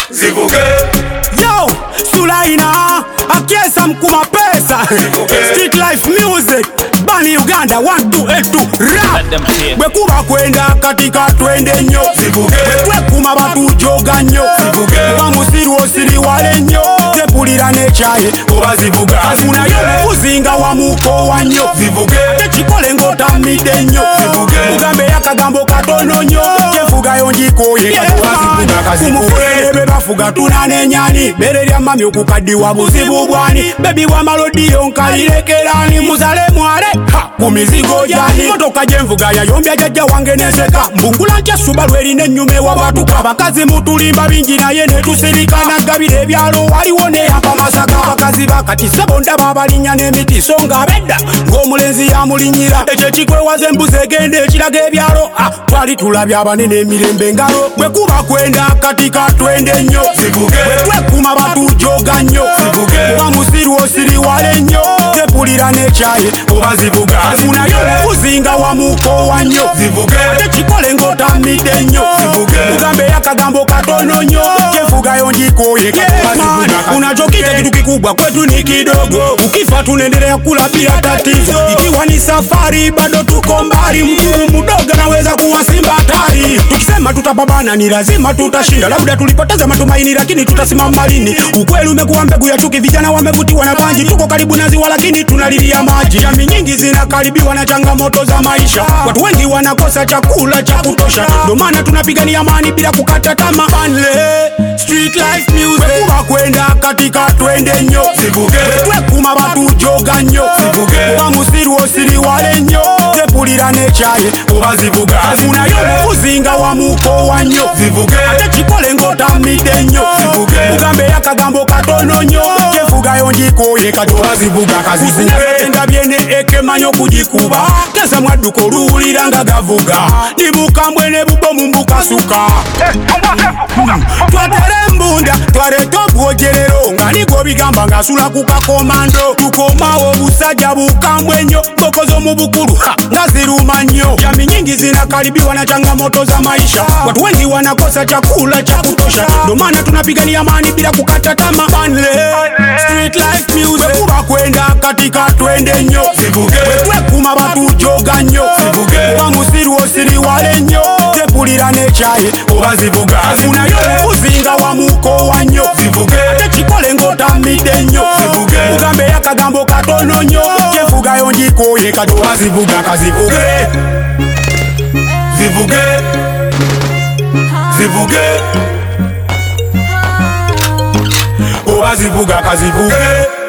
zivuge. Yo, Sulaina, akiesa mkuma pesa. Street life music, Bani Uganda 1282 rap. Bwekuba kwenda katika twende nyo zivuge. Bwekuma batu joga nyo zivuge. Wa musiru osiri wale nyo tepulira nechaye oba zivuga. Afuna yo kuzinga wa muko wa nyo zivuge. Chikole ngota mide nyo zivuge. Mugambe yakagambo katono nyo tefuga yonjikoye kumufurebe bafuga tunane nyani bererya mami okukadiwa buzibu bwani bebi wa malodiyo nkalirekerani muzale mwale kumizigo jani motoka jenvuga yayombya jajja wange neseka mbungula ntya subalu erina ennyuma ewabatuka abakazi mutulimba bingi naye netusirika nagabira ebyalo waliwo neyamba masaka abakazi bakati sebo ndaba abalinya n'emiti so nga bedda ng'omulenzi yamulinyira ekyo kikwewaza embuzi egenda ekiraga ebyalo twali tulabya abanene emirembe engalo bwekuba kwenda katika twende nnyo zivuge. Bwekuma batu joga nnyo zivuge. Wa musiru osiri wale nnyo tepulira nechaye oba zivuga. Afuna yo kuzinga wa muko wa nnyo zivuge. Chikole ngota mide nnyo zivuge. Mugambe yakagambo katono nnyo tefuga yonjikoye unachokita kitu kikubwa kwetu ni kidogo. Ukifa tunaendelea kula bila tatizo. Ikiwa ni safari bado tuko mbali. Mtu mdogo anaweza kuwa simba hatari. Tukisema tutapambana ni lazima tutashinda. Labda tulipoteza matumaini lakini tutasimama lini. Ukweli umekuwa mbegu ya chuki, vijana wamevutiwa na bangi. Tuko karibu na ziwa lakini tunalilia maji. Jamii nyingi zinakaribiwa na changamoto za maisha. Watu wengi wanakosa chakula cha kutosha. Ndio maana tunapigania amani bila kukata tamaa. Street life music. Bwekuba kwenda katika twende nnyo zivuge. Bwekuma batu joga nnyo zivuge. Wa musiru osiri wale nnyo tepulira nechaye oba zivuga. Afuna yo kuzinga wa muko wa nnyo zivuge. Chikole ngota mide nnyo zivuge. Mugambe yakagambo katono nnyo tefuga yonjikoye katoba zivuga. Kazisinga byene ekemanyo kujikuba kesa mwadduko luulira nga gavuga. Dibuka mbwene bubo mumbuka suka twatere mbunda twareta obwojerero nga nigo bigamba nga sula ku kakomando. Tukomawo obusajja bukambwe nnyo mboko z'omu bukulu nga ziruma nnyo. Jamii nyingi zinakaribiwa na changamoto za maisha. Watu wengi wanakosa chakula cha kutosha. Ndio maana tunapigania amani bila kukata tamaa. Street life music. Bwekuba kwenda katika twende nnyo zivuge. Bwekuma batu joga nnyo zivuge. Wa musiru osiri wale nnyo tepulira nechaye oba zivuga. Afuna yo kuzinga wa muko wa nnyo zivuge. Chikole ngota mide nnyo zivuge. Mugambe yakagambo katono nnyo tefuga yonjikoye katoba zivuga. Kazivuge zivuge zivuge oba zivuga kazivuge.